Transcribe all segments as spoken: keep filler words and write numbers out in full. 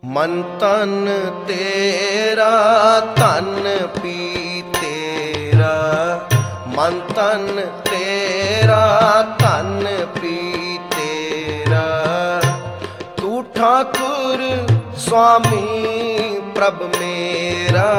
ਮਨ ਤਨ ਤੇਰਾ ਧਨ ਪੀ ਤੇਰਾ, ਮਨ ਤਨ ਤੇਰਾ ਧਨ ਪੀ ਤੇਰਾ। ਤੂੰ ਠਾਕੁਰ ਸੁਆਮੀ ਪ੍ਰਭ ਮੇਰਾ,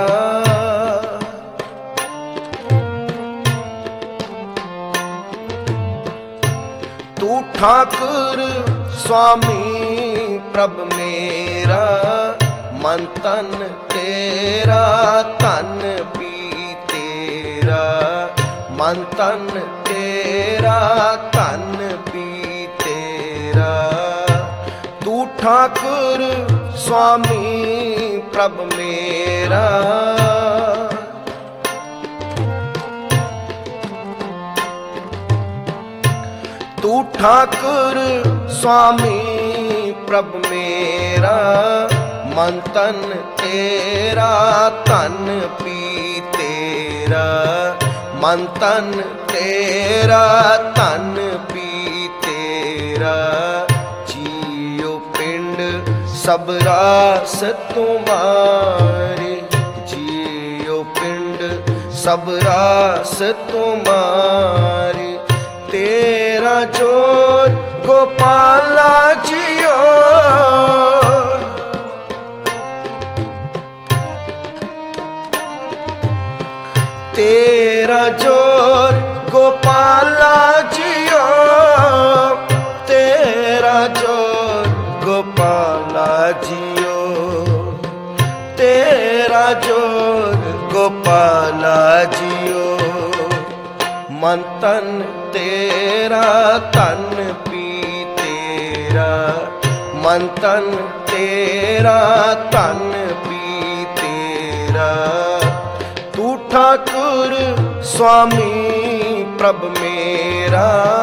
ਤੂੰ ਠਾਕੁਰ ਸੁਆਮੀ ਪ੍ਰਭ ਮੇਰਾ। ਮਨ ਤਨ ਤੇਰਾ ਧਨ ਪੀ ਤੇਰਾ, ਮਨ ਤਨ ਤੇਰਾ ਧਨ ਪੀ ਤੇਰਾ। ਤੂੰ ਠਾਕੁਰ ਸੁਆਮੀ ਪ੍ਰਭ ਮੇਰਾ। ਤੂੰ ਠਾਕੁਰ ਸੁਆਮੀ ਪ੍ਰਭ ਮੇਰਾ। ਮਨ ਤਨ ਤੇਰਾ ਧਨ ਪੀ ਤੇਰਾ, ਮਨ ਤਨ ਤੇਰਾ ਧਨ ਪੀ ਤੇਰਾ। ਜੀਉ ਪਿੰਡ ਸਭ ਰਾਸ ਤੁਮਾਰੇ, ਜੀਉ ਪਿੰਡ ਸਭ ਰਾਸ ਤੁਮਾਰੇ। ਤੇਰਾ ਜੋਰ ਗੋਪਾਲਾ ਜੀਓ, ਤੇਰਾ ਜੋਰ ਗੋਪਾਲਾ ਜੀਓ, ਤੇਰਾ ਜੋਰ ਗੋਪਾਲਾ ਜੀਓ, ਤੇਰਾ ਜੋਰ ਗੋਪਾਲਾ ਜੀਓ। ਮਨ ਤਨ ਤੇਰਾ ਧਨ ਪੀ ਤੇਰਾ, ਮਨ ਤਨ ਤੇਰਾ ਧਨ ਪੀ ਤੇਰਾ। ਤੂੰ ਠਾਕੁਰ ਸੁਆਮੀ ਪ੍ਰਭ ਮੇਰਾ।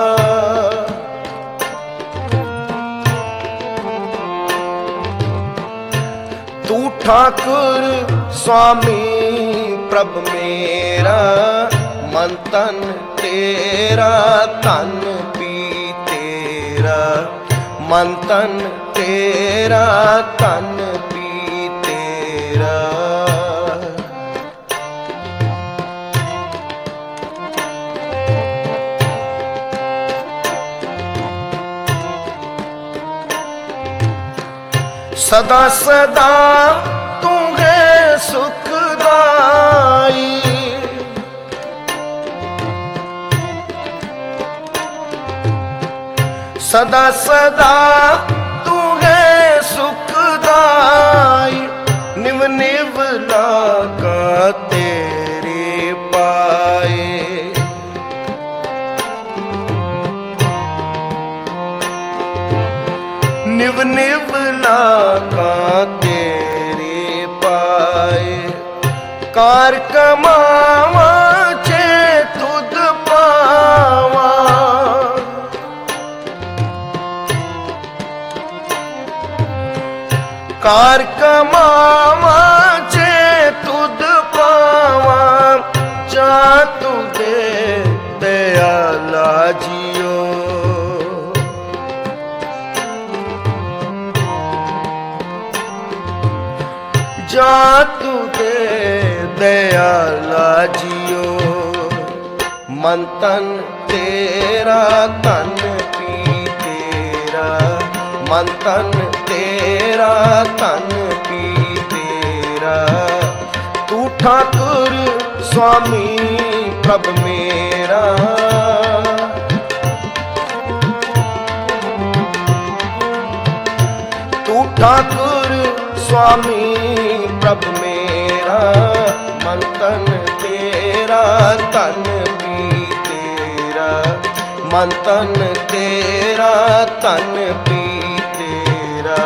ਤੂੰ ਠਾਕੁਰ ਸੁਆਮੀ ਪ੍ਰਭ ਮੇਰਾ। ਮਨ ਤਨ ਤੇਰਾ ਧਨ ਪੀ ਤੇਰਾ, ਮਨ ਤਨ ਤੇਰਾ ਧਨ ਪੀ ਤੇਰਾ। ਸਦਾ ਸਦਾ ਤੂੰ ਹੈ ਸੁਖਦਾਈ, ਸਦਾ ਸਦਾ ਤੂੰ ਹੈ ਸੁਖਦਾਈ। ਨਿਵ ਨਿਵ ਲਾਗਾ ਤੇਰੇ ਪਾਏ, ਨਿਵ ਨਿਵ ਲਾਗਾ ਤੇਰੇ ਪਾਏ। ਕਾਰ ਕਮਾਵਾ ਚੇ ਤੁਧ ਪਾਵਾ, ਕਾਰ ਕਮਾਵਾ ਚੇ ਤੁਧ ਪਾਵਾ। ਜਾ ਤੂੰ ਦੇ ਦਇਆਲਾ ਜੀਓ, ਜਾ ਤੂੰ ਦੇ ਦਇਆਲਾ ਜੀਓ। ਮਨ ਤਨ ਤੇਰਾ ਧਨ ਪੀ ਤੇਰਾ, ਮਨ ਤਨ ਤੇਰਾ ਧਨ ਪੀ ਤੇਰਾ। ਤੂੰ ਠਾਕੁਰ ਸੁਆਮੀ ਪ੍ਰਭ ਮੇਰਾ। ਤੂੰ ਠਾਕੁਰ ਸੁਆਮੀ ਪ੍ਰਭ ਮੇਰਾ। ਮਨ ਤਨ ਤੇਰਾ ਧਨ ਪੀ ਤੇਰਾ, ਮਨ ਤਨ ਤੇਰਾ ਧਨ ਪੀ ਤੇਰਾ।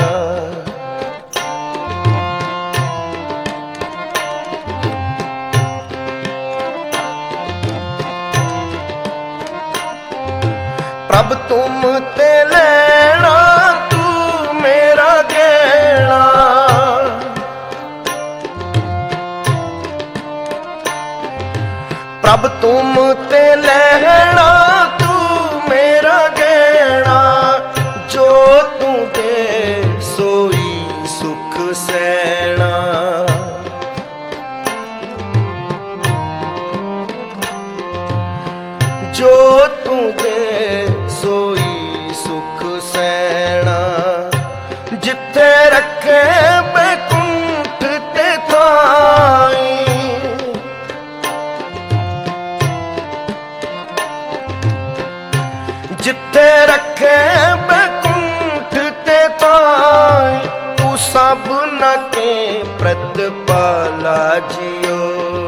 ਪ੍ਰਭ ਤੁਮ ਤੇ ਲੈਣਾ ਤੂੰ ਮੇਰਾ ਗਹਿਣਾ, ਪ੍ਰਭ ਤੁਮ ਤੇ ਲੈਣਾ ਤੂੰ ਮੇਰਾ ਗਹਿਣਾ। ਜੋ ਜਿੱਥੇ ਰੱਖੇ ਬੈਕੁੰਠ ਤੇ ਥਾਈ, ਜਿੱਥੇ ਰੱਖੇ ਬੈਕੁੰਠ ਤੇ ਥਾਈ, ਤੂੰ ਸਭਨਾ ਕੇ ਪ੍ਰਤਪਾਲਾ ਜਿਓ।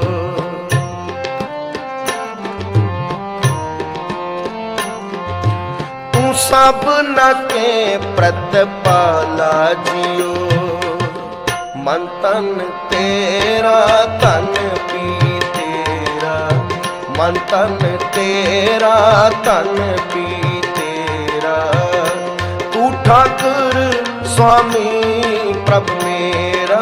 ਤੂੰ ਸਭਨਾ ਕੇ ਪ੍ਰਤਪਾਲਾ ਜਿਓ। ਮਨ ਤਨ ਤੇਰਾ ਧਨ ਪੀ ਤੇਰਾ, ਮਨ ਤਨ ਤੇਰਾ ਧਨ ਪੀ ਤੇਰਾ। ਤੂੰ ਠਾਕੁਰ ਸੁਆਮੀ ਪ੍ਰਭ ਮੇਰਾ,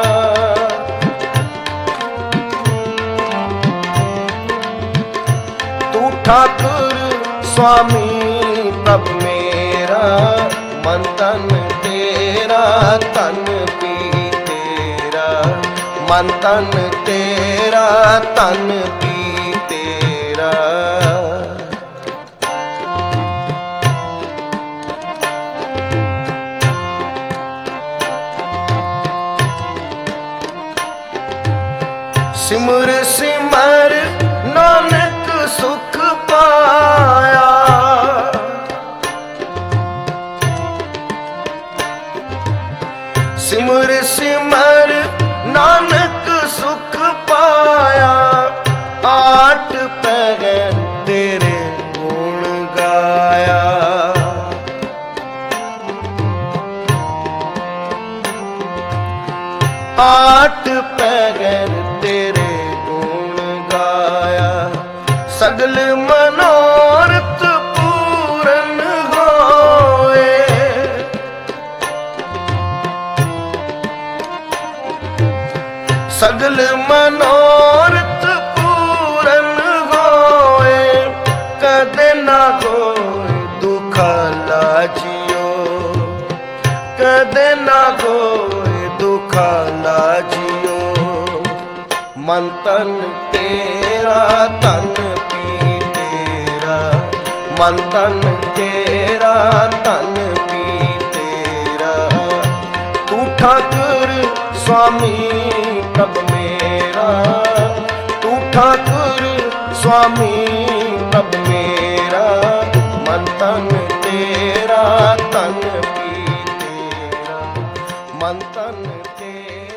ਤੂੰ ਠਾਕੁਰ ਸੁਆਮੀ ਪ੍ਰਭ ਮੇਰਾ। ਮਨ ਤਨ ਤੇਰਾ ਧਨ ਪੀ ਤੇਰਾ, ਮਨ ਤਨ ਤੇਰਾ ਧਨ ਪੀ ਤੇਰਾ। ਸਿਮਰ ਸਿਮਰ ਨਾਨਕ ਸੁਖ ਪਾਇਆ, ਸਿਮਰ ਸਿਮਰ ਨਾਨਕ ਸੁਖ ਪਾਇਆ। ਆਠ ਪਹਿਰ ਤੇਰੇ ਗੁਣ ਗਾਇਆ, ਆਠ ਪਹਿਰ ਤੇਰੇ ਗੁਣ ਗਾਇਆ। ਸਗਲ ਮਨੋਰਥ ਪੂਰਨ ਹੋਏ, ਸਗਲ ਮਨੋਰਥ ਪੂਰਨ ਹੋਏ। ਕਦੇ ਨਾ ਹੋਏ ਦੁਖਾਲਾ ਜਿਓ, ਕਦੇ ਨਾ ਹੋਏ ਦੁਖਾਲਾ ਜਿਓ। ਮਨ ਤਨ ਤੇਰਾ ਧਨ ਪੀ ਤੇਰਾ, ਮਨ ਤਨ ਤੇਰਾ ਧਨ ਪੀ ਤੇਰਾ। ਤੂੰ ਠਾਕੁਰ ਸੁਆਮੀ ਪ੍ਰਭ ਮੇਰਾ, ਤੂੰ ਠਾਕੁਰ ਸੁਆਮੀ ਪ੍ਰਭ ਮੇਰਾ। ਮਨ ਤਨ ਤੇਰਾ ਧਨ ਪੀ ਤੇਰਾ, ਮਨ ਤਨ ਤੇਰਾ।